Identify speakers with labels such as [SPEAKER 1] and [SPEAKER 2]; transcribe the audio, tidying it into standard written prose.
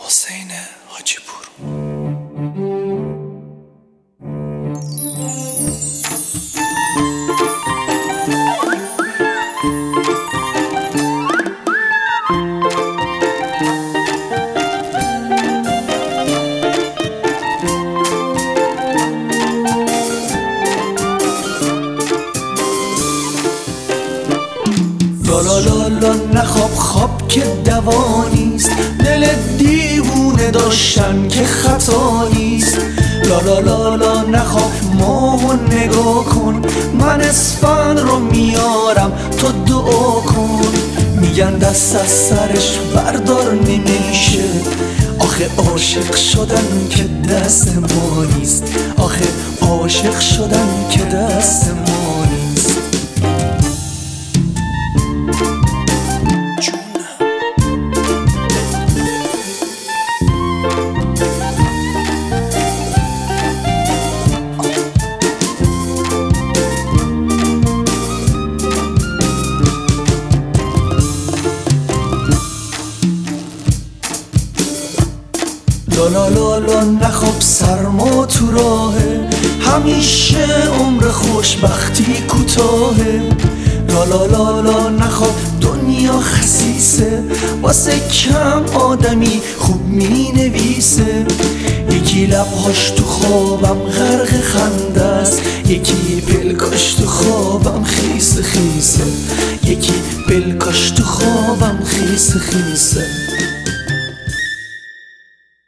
[SPEAKER 1] حسین حاجی پور.
[SPEAKER 2] لا لا لا نخواب خواب که دوا نیست، دل دیوونه داشتن که خطا نیست. لا لا لا لا نخواب ماهو نگاه کن، من اسفند رو میارم تو دعا کن. میگن دست از سرش بردار نمیشه، آخه عاشق شدن که دست ما نیست، آخه عاشق شدن که دست ما نیست. لا لا لا نخواب سرما تو راهه، همیشه عمر خوشبختی کوتاهه. لا لا لا لا نخواب دنیا خسیسه، واسه کم آدمی خوب می نویسه. یکی لبهاش تو خوابم غرق خنده است، یکی پلکاش تو خوابم خیس خیسه، یکی پلکاش تو خوابم خیس خیسه.